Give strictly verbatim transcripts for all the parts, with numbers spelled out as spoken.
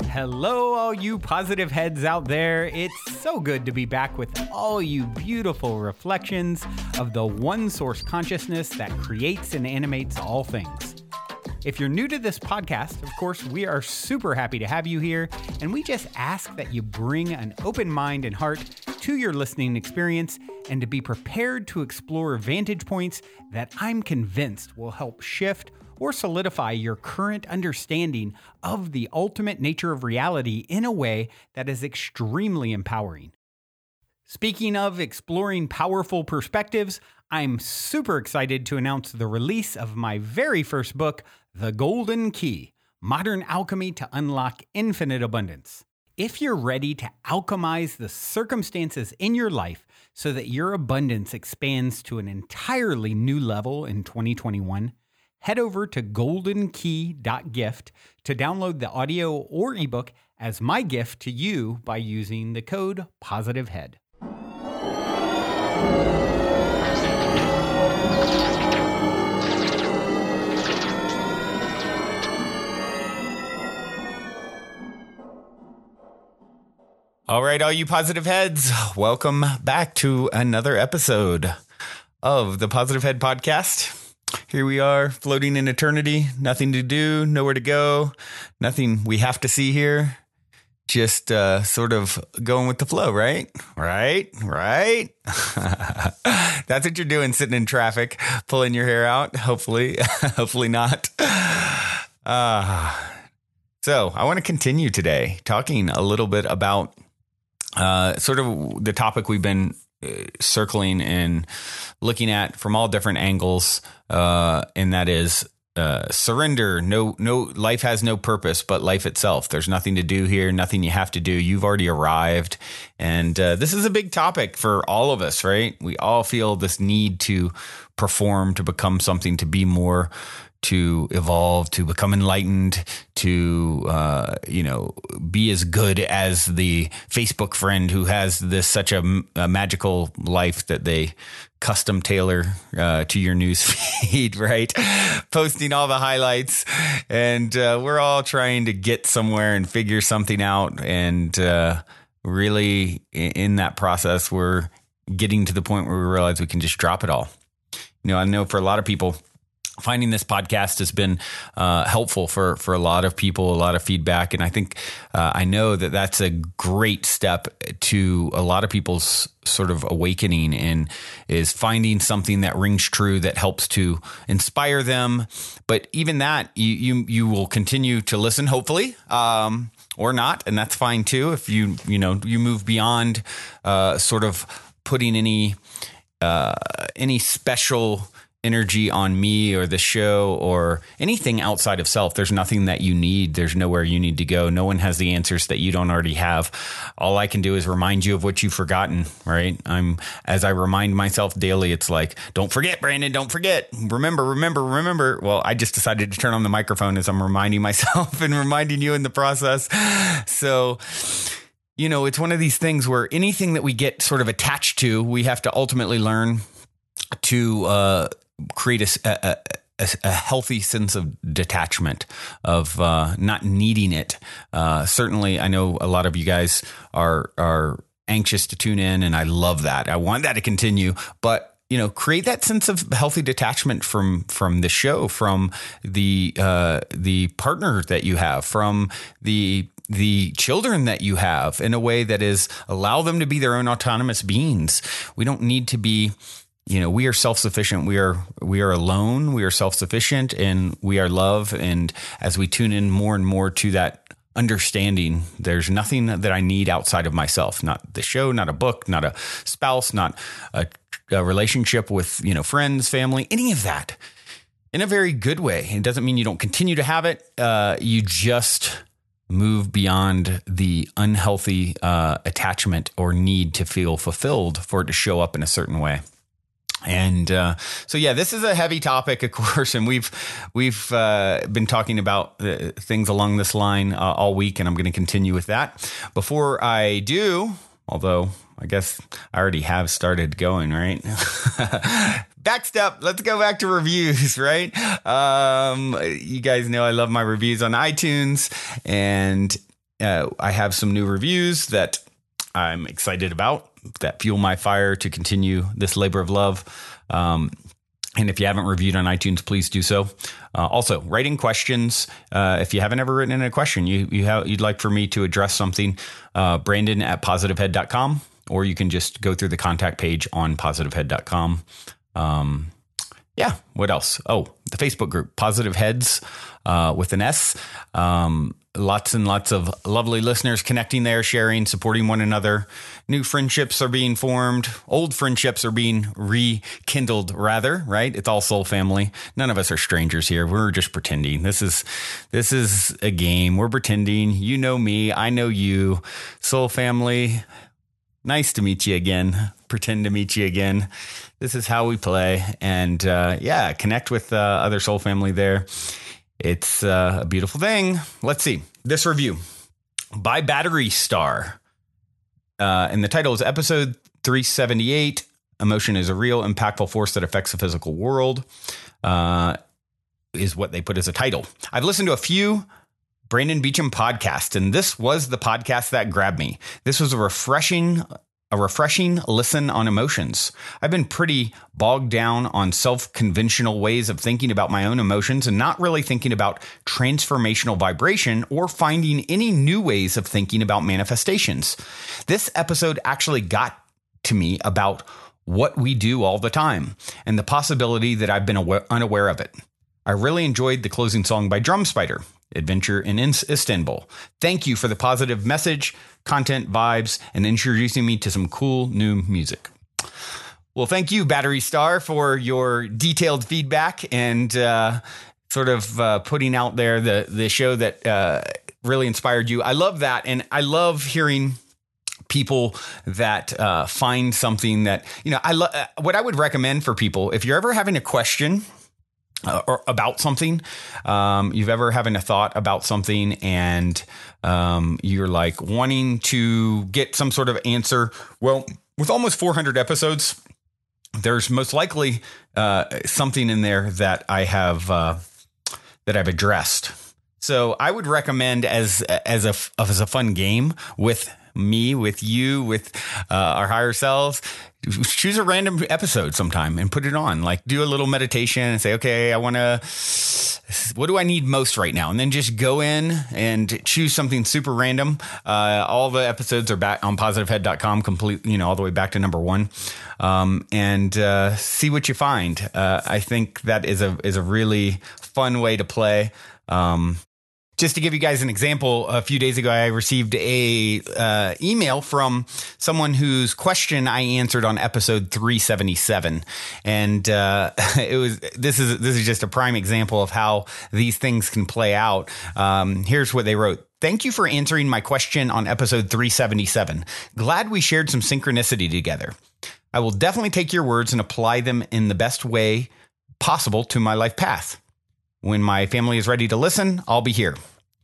Hello, all you positive heads out there. It's so good to be back with all you beautiful reflections of the one source consciousness that creates and animates all things. If you're new to this podcast, of course, we are super happy to have you here, and we just ask that you bring an open mind and heart to your listening experience and to be prepared to explore vantage points that I'm convinced will help shift or solidify your current understanding of the ultimate nature of reality in a way that is extremely empowering. Speaking of exploring powerful perspectives, I'm super excited to announce the release of my very first book, The Golden Key: Modern Alchemy to Unlock Infinite Abundance. If you're ready to alchemize the circumstances in your life so that your abundance expands to an entirely new level in twenty twenty-one, head over to golden key dot gift to download the audio or ebook as my gift to you by using the code POSITIVEHEAD. All right, all you positive heads, welcome back to another episode of the Positive Head Podcast. Here we are, floating in eternity, nothing to do, nowhere to go, nothing we have to see here. Just uh, sort of going with the flow, right? Right? Right? That's what you're doing, sitting in traffic, pulling your hair out. Hopefully, hopefully not. Uh, so I want to continue today talking a little bit about uh, sort of the topic we've been uh, circling and looking at from all different angles. Uh, and that is uh, surrender. No, no, life has no purpose but life itself. There's nothing to do here, nothing you have to do. You've already arrived. And uh, this is a big topic for all of us, right? We all feel this need to perform, to become something, to be more, to evolve, to become enlightened, to, uh, you know, be as good as the Facebook friend who has this such a, a magical life that they custom tailor uh, to your news feed, right? Posting all the highlights. And uh, we're all trying to get somewhere and figure something out. And uh, really, in that process, we're getting to the point where we realize we can just drop it all. You know, I know for a lot of people, finding this podcast has been uh, helpful for, for a lot of people, a lot of feedback. And I think uh, I know that that's a great step to a lot of people's sort of awakening, and is finding something that rings true, that helps to inspire them. But even that, you you, you will continue to listen, hopefully, um, or not. And that's fine, too, if you, you know, you move beyond uh, sort of putting any uh, any special energy on me or the show or anything outside of self. There's nothing that you need. There's nowhere you need to go. No one has the answers that you don't already have. All I can do is remind you of what you've forgotten, right? I'm, as I remind myself daily, it's like, don't forget, Brandon, don't forget. Remember, remember, remember. Well, I just decided to turn on the microphone as I'm reminding myself and reminding you in the process. So, you know, it's one of these things where anything that we get sort of attached to, we have to ultimately learn to, uh, create a, a, a, a healthy sense of detachment, of uh, not needing it. Uh, certainly, I know a lot of you guys are are anxious to tune in, and I love that. I want that to continue, but you know, create that sense of healthy detachment from from the show, from the uh, the partner that you have, from the the children that you have, in a way that is allow them to be their own autonomous beings. We don't need to be. You know, we are self-sufficient. We are we are alone. We are self-sufficient, and we are love. And as we tune in more and more to that understanding, there's nothing that I need outside of myself. Not the show, not a book, not a spouse, not a, a relationship with, you know, friends, family, any of that. In a very good way. It doesn't mean you don't continue to have it. Uh, you just move beyond the unhealthy uh, attachment or need to feel fulfilled for it to show up in a certain way. And uh, so, yeah, this is a heavy topic, of course, and we've we've uh, been talking about uh, things along this line uh, all week, and I'm going to continue with that. Before I do, although I guess I already have started going, right? Back step. Let's go back to reviews, right? Um, you guys know I love my reviews on iTunes, and uh, I have some new reviews that I'm excited about that fuel my fire to continue this labor of love. Um, And if you haven't reviewed on iTunes, please do so. Uh, also, writing questions. Uh, if you haven't ever written in a question you, you have, you'd like for me to address something, uh, Brandon at positive head dot com, or you can just go through the contact page on positive head dot com. Um, yeah, what else? Oh, the Facebook group, Positive Heads uh, with an S. Um, lots and lots of lovely listeners connecting there, sharing, supporting one another. New friendships are being formed. Old friendships are being rekindled, rather, right? It's all soul family. None of us are strangers here. We're just pretending. This is this is a game. We're pretending. You know me. I know you. Soul family. Nice to meet you again. Pretend to meet you again. This is how we play. And uh, yeah, connect with uh, other soul family there. It's uh, a beautiful thing. Let's see. This review by Battery Star. Uh, and the title is episode three seventy-eight. Emotion is a real, impactful force that affects the physical world, uh, is what they put as a title. I've listened to a few Brandon Beachum podcasts, and this was the podcast that grabbed me. This was a refreshing A refreshing listen on emotions. I've been pretty bogged down on self-conventional ways of thinking about my own emotions and not really thinking about transformational vibration or finding any new ways of thinking about manifestations. This episode actually got to me about what we do all the time and the possibility that I've been aware, unaware of it. I really enjoyed the closing song by Drum Spider, Adventure in Istanbul. Thank you for the positive message, content, vibes, and introducing me to some cool new music. Well, thank you, Battery Star, for your detailed feedback and uh, sort of uh, putting out there the, the show that uh, really inspired you. I love that. And I love hearing people that uh, find something that, you know, I love what I would recommend for people. If you're ever having a question Uh, or about something, um, you've ever having a thought about something and um, you're like wanting to get some sort of answer. Well, with almost four hundred episodes, there's most likely uh, something in there that I have uh, that I've addressed. So I would recommend as as a as a fun game with me, with you, with uh, our higher selves, choose a random episode sometime and put it on. Like do a little meditation and say, okay, I want to, what do I need most right now? And then just go in and choose something super random. Uh, all the episodes are back on positive head dot com, complete, you know, all the way back to number one. Um, and uh, see what you find. Uh, I think that is a is a really fun way to play. Um, Just to give you guys an example, a few days ago, I received a uh, email from someone whose question I answered on episode three seventy-seven, and uh, it was this is this is just a prime example of how these things can play out. Um, here's what they wrote. Thank you for answering my question on episode three seventy-seven. Glad we shared some synchronicity together. I will definitely take your words and apply them in the best way possible to my life path. When my family is ready to listen, I'll be here.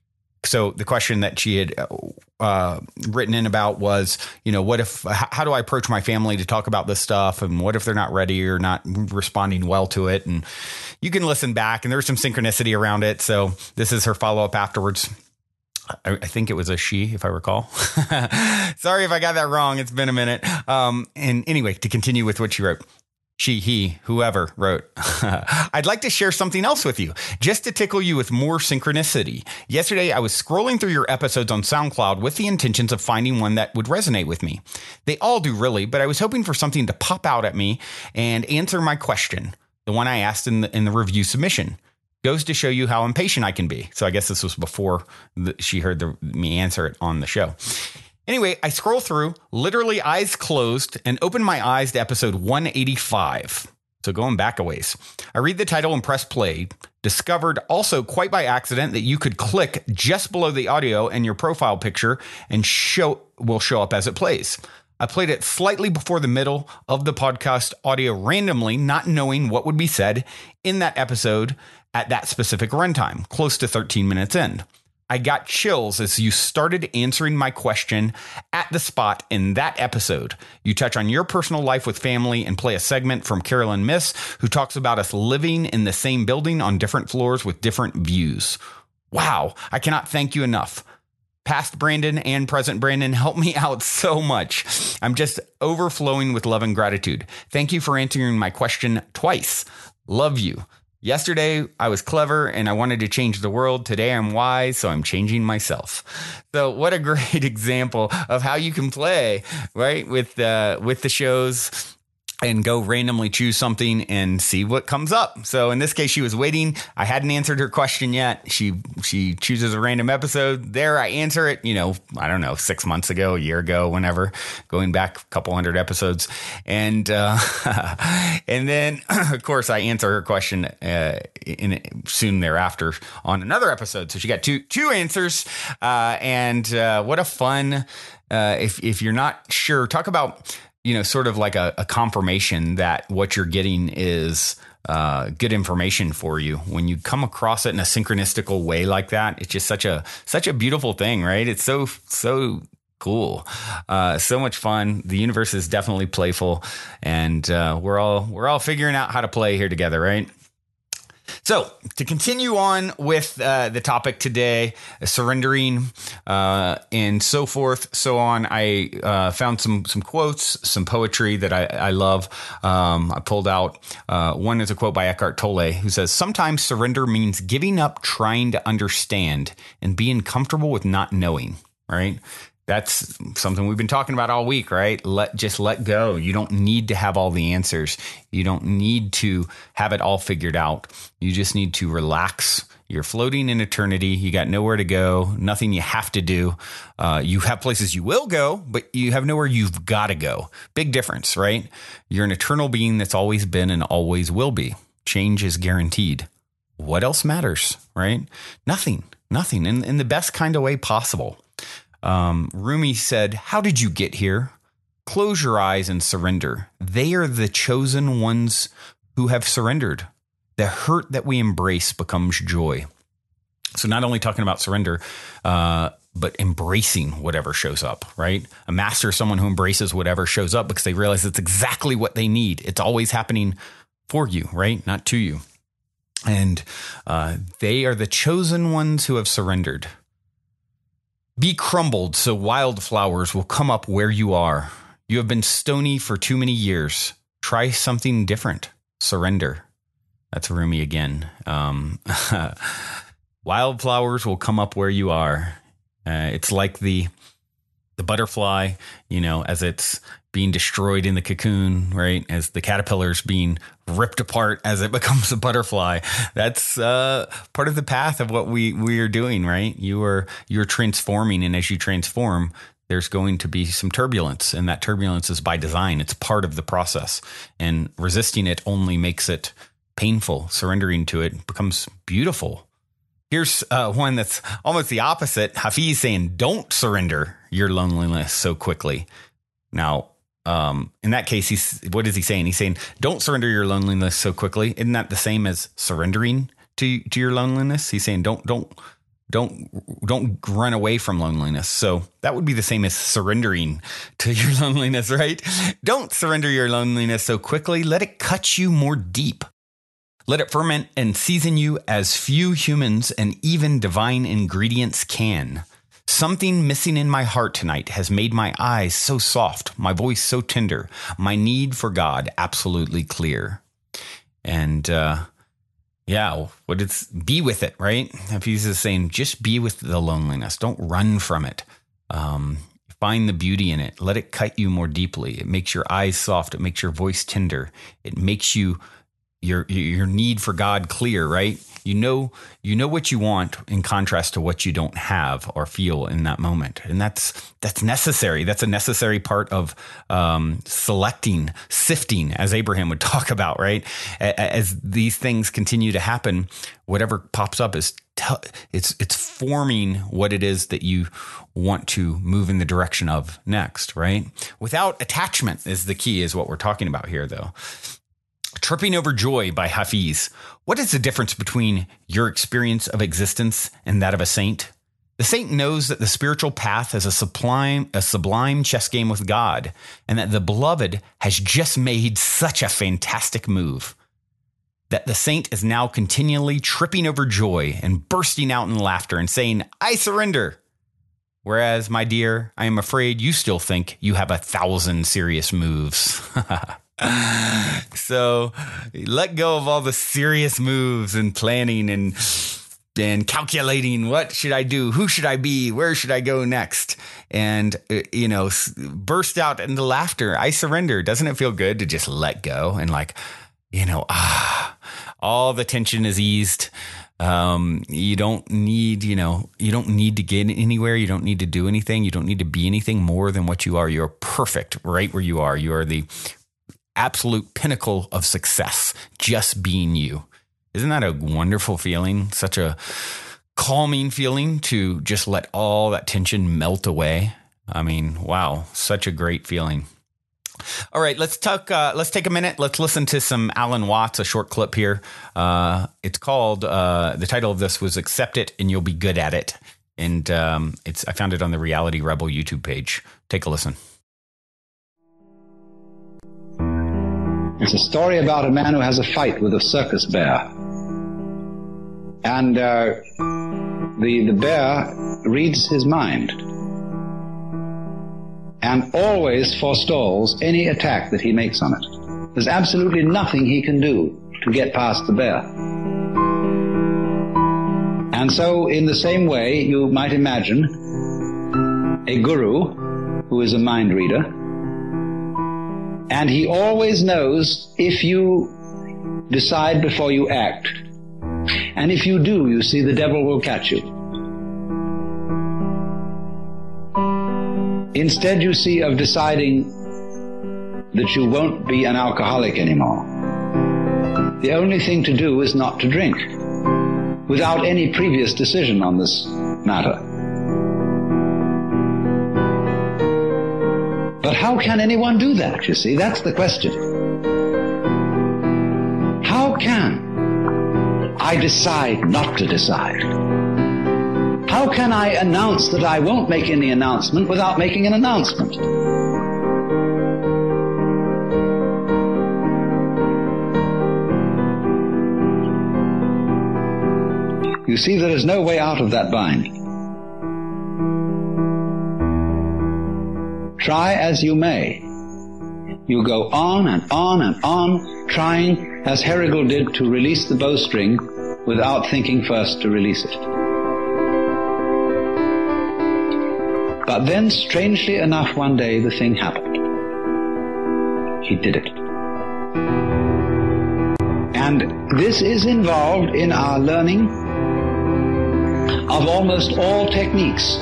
So the question that she had uh, written in about was, you know, what if, how do I approach my family to talk about this stuff? And what if they're not ready or not responding well to it? And you can listen back and there's some synchronicity around it. So this is her follow up afterwards. I, I think it was a she, if I recall. Sorry if I got that wrong. It's been a minute. Um, and anyway, to continue with what she wrote. She, he, whoever wrote, I'd like to share something else with you, just to tickle you with more synchronicity. Yesterday, I was scrolling through your episodes on SoundCloud with the intentions of finding one that would resonate with me. They all do, really, but I was hoping for something to pop out at me and answer my question, the one I asked in the, in the review submission. Goes to show you how impatient I can be. So I guess this was before the, she heard the, me answer it on the show. Anyway, I scroll through, literally eyes closed, and open my eyes to episode one eighty-five. So going back a ways. I read the title and press play. Discovered also quite by accident that you could click just below the audio and your profile picture and show will show up as it plays. I played it slightly before the middle of the podcast audio randomly, not knowing what would be said in that episode at that specific runtime, close to thirteen minutes in. I got chills as you started answering my question at the spot in that episode. You touch on your personal life with family and play a segment from Carolyn Miss, who talks about us living in the same building on different floors with different views. Wow, I cannot thank you enough. past Brandon and present Brandon help me out so much. I'm just overflowing with love and gratitude. Thank you for answering my question twice. Love you. Yesterday, I was clever and I wanted to change the world. Today, I'm wise, so I'm changing myself. So what a great example of how you can play, right, with, uh, with the shows and go randomly choose something and see what comes up. So in this case, she was waiting. I hadn't answered her question yet. She she chooses a random episode. There, I answer it, you know, I don't know, six months ago, a year ago, whenever, going back a couple hundred episodes. And uh, and then, of course, I answer her question uh, in soon thereafter on another episode. So she got two two answers. Uh, and uh, what a fun, uh, if if you're not sure, talk about, you know, sort of like a, a confirmation that what you're getting is uh, good information for you. When you come across it in a synchronistical way like that, it's just such a such a beautiful thing, right? It's so, so cool. Uh, so much fun. The universe is definitely playful, and uh, we're all we're all figuring out how to play here together, right? So to continue on with uh, the topic today, surrendering uh, and so forth, so on, I uh, found some some quotes, some poetry that I, I love. Um, I pulled out uh, one is a quote by Eckhart Tolle, who says, "Sometimes surrender means giving up trying to understand and being comfortable with not knowing." Right? That's something we've been talking about all week, right? Let just let go. You don't need to have all the answers. You don't need to have it all figured out. You just need to relax. You're floating in eternity. You got nowhere to go, nothing you have to do. Uh, you have places you will go, but you have nowhere you've got to go. Big difference, right? You're an eternal being that's always been and always will be. Change is guaranteed. What else matters, right? Nothing, nothing in, in the best kind of way possible. Um, Rumi said, "How did you get here? Close your eyes and surrender. They are the chosen ones who have surrendered. The hurt that we embrace becomes joy." So not only talking about surrender, uh, but embracing whatever shows up, right? A master is someone who embraces whatever shows up because they realize it's exactly what they need. It's always happening for you, right? Not to you. And uh, they are the chosen ones who have surrendered. Be crumbled so wildflowers will come up where you are. You have been stony for too many years. Try something different. Surrender. That's Rumi again. Um, wildflowers will come up where you are. Uh, it's like the the butterfly, you know, as it's being destroyed in the cocoon, right? As the caterpillar's being ripped apart as it becomes a butterfly. That's uh, part of the path of what we, we are doing, right? You are, you're transforming. And as you transform, there's going to be some turbulence, and that turbulence is by design. It's part of the process, and resisting it only makes it painful. Surrendering to it becomes beautiful. Here's uh, one that's almost the opposite. Hafiz saying, "Don't surrender your loneliness so quickly." Now, um, in that case, he's what is he saying? He's saying, "Don't surrender your loneliness so quickly." Isn't that the same as surrendering to to your loneliness? He's saying, "Don't don't don't don't run away from loneliness." So that would be the same as surrendering to your loneliness, right? Don't surrender your loneliness so quickly. Let it cut you more deep. Let it ferment and season you as few humans and even divine ingredients can. Something missing in my heart tonight has made my eyes so soft, my voice so tender, my need for God absolutely clear. And uh, yeah, what it's be with it, right? Hafiz is saying, just be with the loneliness. Don't run from it. Um, find the beauty in it. Let it cut you more deeply. It makes your eyes soft. It makes your voice tender. It makes you your your need for God clear, right? You know, you know what you want in contrast to what you don't have or feel in that moment. And that's, that's necessary. That's a necessary part of um, selecting, sifting, as Abraham would talk about, right? As these things continue to happen, whatever pops up is, t- it's, it's forming what it is that you want to move in the direction of next, right? Without attachment is the key, is what we're talking about here, though. Tripping Over Joy by Hafiz. What is the difference between your experience of existence and that of a saint? The saint knows that the spiritual path is a sublime, a sublime chess game with God, and that the beloved has just made such a fantastic move, that the saint is now continually tripping over joy and bursting out in laughter and saying, "I surrender." Whereas, my dear, I am afraid you still think you have a thousand serious moves. So let go of all the serious moves and planning and and calculating what should I do, who should I be, where should I go next, and uh, you know, burst out into laughter. I surrender. Doesn't it feel good to just let go and like, you know, ah, all the tension is eased. Um, you don't need, you know, you don't need to get anywhere. You don't need to do anything. You don't need to be anything more than what you are. You're perfect right where you are. You are the absolute pinnacle of success, just being you. Isn't that a wonderful feeling? Such a calming feeling to just let all that tension melt away. I mean, wow, such a great feeling. All right, let's talk. Uh, let's take a minute. Let's listen to some Alan Watts, a short clip here. Uh, it's called. Uh, the title of this was "Accept It and You'll Be Good at It," and um, it's. I found it on the Reality Rebel YouTube page. Take a listen. It's a story about a man who has a fight with a circus bear. And uh, the, the bear reads his mind and always forestalls any attack that he makes on it. There's absolutely nothing he can do to get past the bear. And so, in the same way, you might imagine a guru who is a mind reader, and he always knows if you decide before you act. And if you do, you see, the devil will catch you. Instead, you see, of deciding that you won't be an alcoholic anymore, the only thing to do is not to drink, without any previous decision on this matter. But how can anyone do that, you see? That's the question. How can I decide not to decide? How can I announce that I won't make any announcement without making an announcement? You see, there is no way out of that bind. Try as you may, you go on and on and on, trying, as Herigel did, to release the bowstring without thinking first to release it. But then, strangely enough, one day the thing happened. He did it. And this is involved in our learning of almost all techniques,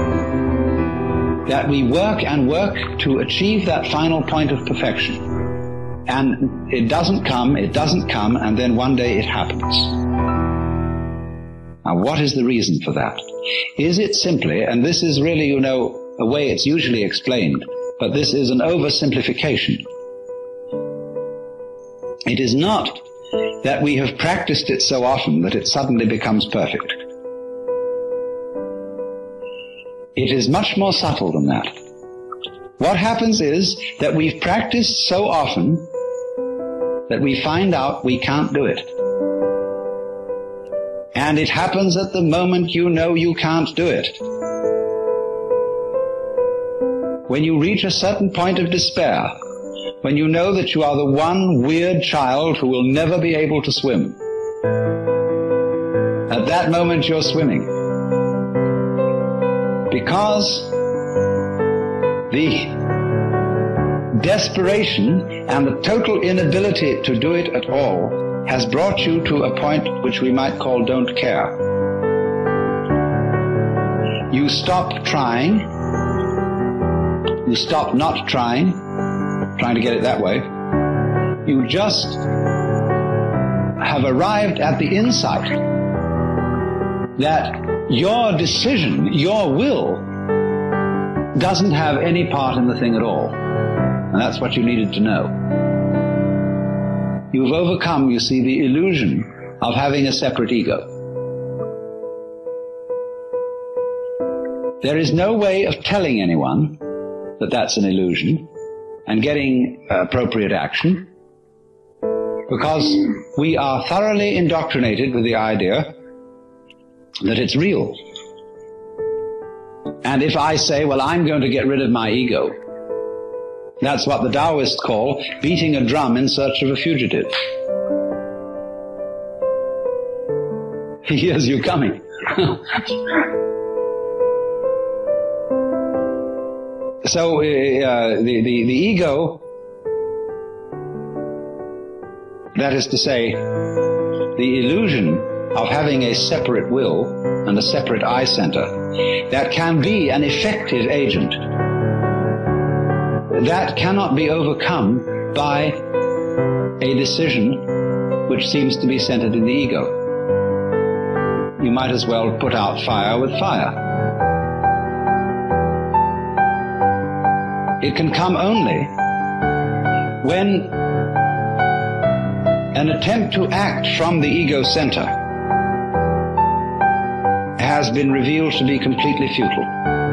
that we work and work to achieve that final point of perfection. And it doesn't come, it doesn't come, and then one day it happens. Now, what is the reason for that? Is it simply, and this is really, you know, a way it's usually explained, but this is an oversimplification. It is not that we have practiced it so often that it suddenly becomes perfect. It is much more subtle than that. What happens is that we've practiced so often that we find out we can't do it. And it happens at the moment you know you can't do it. When you reach a certain point of despair, when you know that you are the one weird child who will never be able to swim, at that moment you're swimming. Because the desperation and the total inability to do it at all has brought you to a point which we might call don't care. You stop trying, you stop not trying, trying to get it that way. You just have arrived at the insight that your decision, your will, doesn't have any part in the thing at all. And that's what you needed to know. You've overcome, you see, the illusion of having a separate ego. There is no way of telling anyone that that's an illusion and getting appropriate action, because we are thoroughly indoctrinated with the idea that it's real. And if I say, well, I'm going to get rid of my ego, that's what the Taoists call beating a drum in search of a fugitive. He hears you coming. So uh, the, the, the ego, that is to say, the illusion of having a separate will and a separate I center that can be an effective agent, that cannot be overcome by a decision which seems to be centered in the ego. You might as well put out fire with fire. It can come only when an attempt to act from the ego center has been revealed to be completely futile.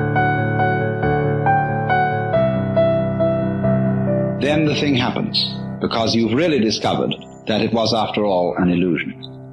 Then the thing happens, because you've really discovered that it was, after all, an illusion.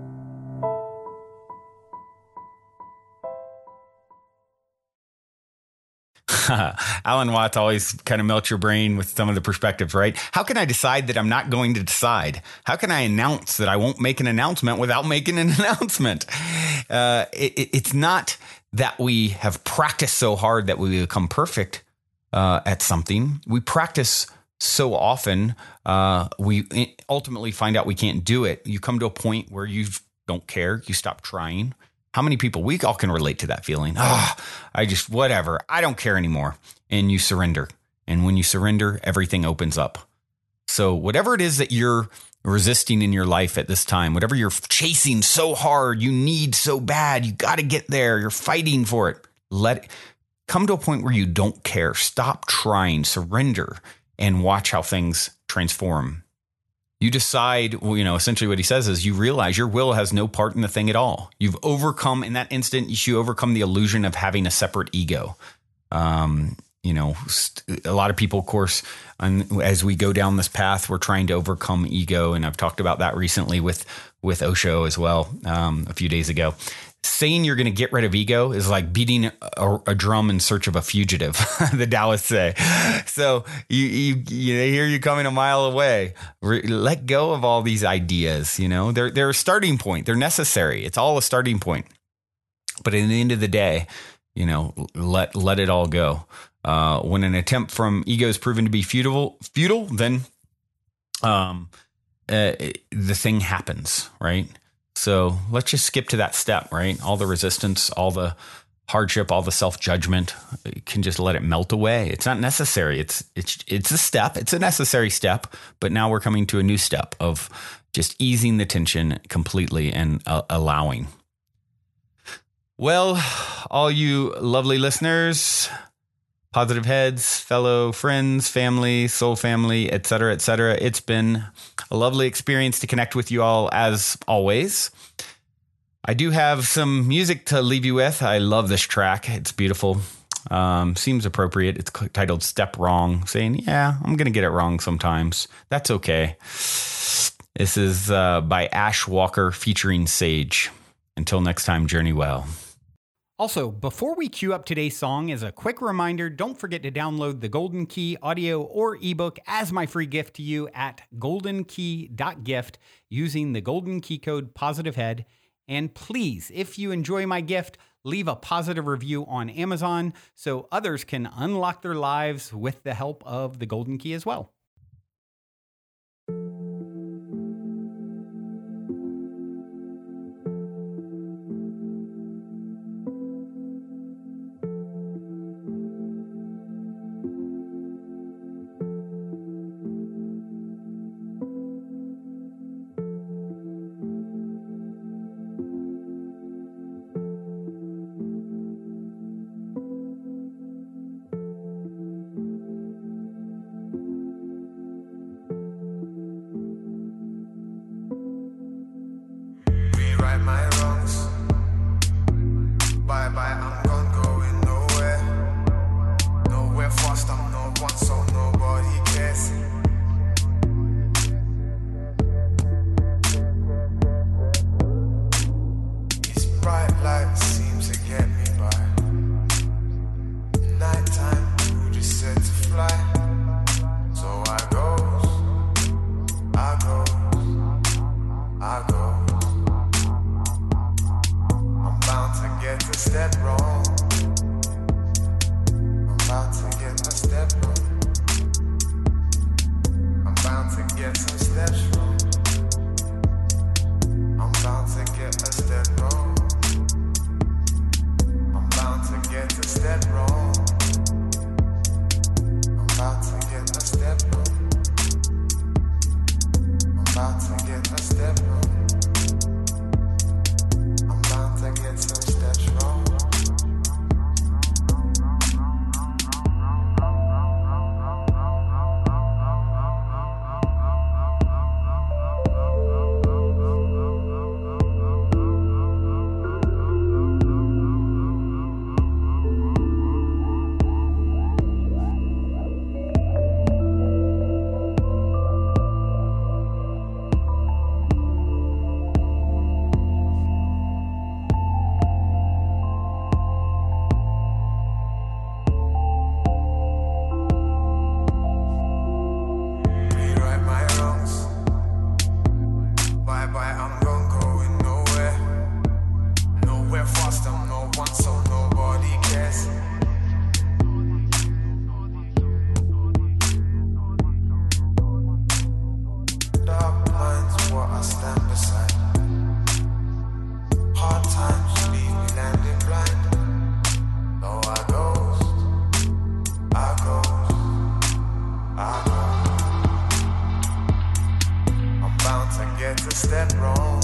Alan Watts always kind of melts your brain with some of the perspectives, right? How can I decide that I'm not going to decide? How can I announce that I won't make an announcement without making an announcement? Uh, it, it's not that we have practiced so hard that we become perfect uh, at something. We practice so often, uh, we ultimately find out we can't do it. You come to a point where you don't care. You stop trying. How many people, we all can relate to that feeling. Ah, oh, I just, whatever, I don't care anymore. And you surrender. And when you surrender, everything opens up. So whatever it is that you're resisting in your life at this time, whatever you're chasing so hard, you need so bad, you got to get there, you're fighting for it. Let it come to a point where you don't care. Stop trying, surrender, and watch how things transform. You decide, well, you know, essentially what he says is you realize your will has no part in the thing at all. You've overcome, in that instant, you overcome the illusion of having a separate ego. Um, you know, a lot of people, of course, as we go down this path, we're trying to overcome ego. And I've talked about that recently with, with Osho as well, um, a few days ago. Saying you're going to get rid of ego is like beating a, a drum in search of a fugitive, the Taoists say. So you, you, you hear you coming a mile away. Re- let go of all these ideas. You know, they're, they're a starting point. They're necessary. It's all a starting point. But at the end of the day, you know, let, let it all go. Uh, when an attempt from ego is proven to be futile, futile, then um, uh, the thing happens, right? So let's just skip to that step, right? All the resistance, all the hardship, all the self-judgment, you can just let it melt away. It's not necessary. It's it's it's a step. It's a necessary step. But now we're coming to a new step of just easing the tension completely and uh, allowing. Well, all you lovely listeners, Positive Heads, fellow friends, family, soul family, et cetera, et cetera. It's been a lovely experience to connect with you all as always. I do have some music to leave you with. I love this track. It's beautiful. Um, seems appropriate. It's titled Step Wrong, saying, yeah, I'm going to get it wrong sometimes. That's okay. This is uh, by Ash Walker featuring Sage. Until next time, journey well. Also, before we cue up today's song, as a quick reminder, don't forget to download the Golden Key audio or ebook as my free gift to you at golden key dot gift using the Golden Key code POSITIVEHEAD. And please, if you enjoy my gift, leave a positive review on Amazon so others can unlock their lives with the help of the Golden Key as well. I go. I'm bound to get a step wrong. I'm bound to get a step wrong. I'm bound to get some steps wrong. I'm bound to get a step wrong. I'm bound to get a step wrong. I'm bound to get a step wrong. I'm bound to get a step wrong. I'm bound to get some steps wrong. Step wrong.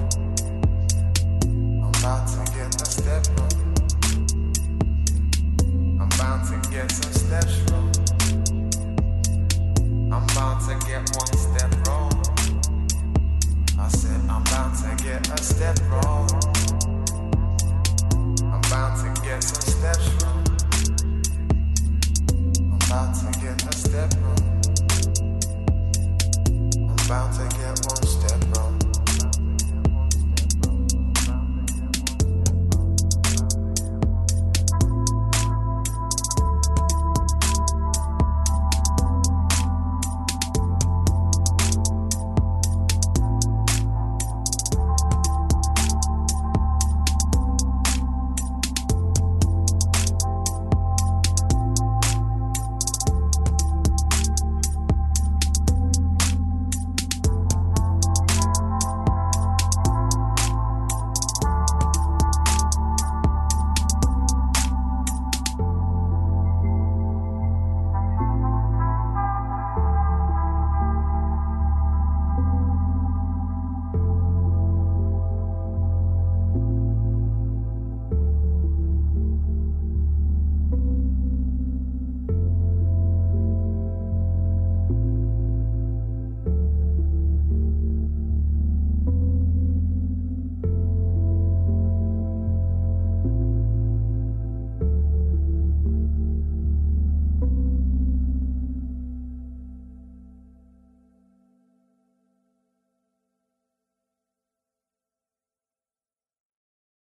I'm bound to get a step wrong. I'm bound to get some steps wrong. I'm bound to get one step wrong. I said I'm bound to get a step wrong.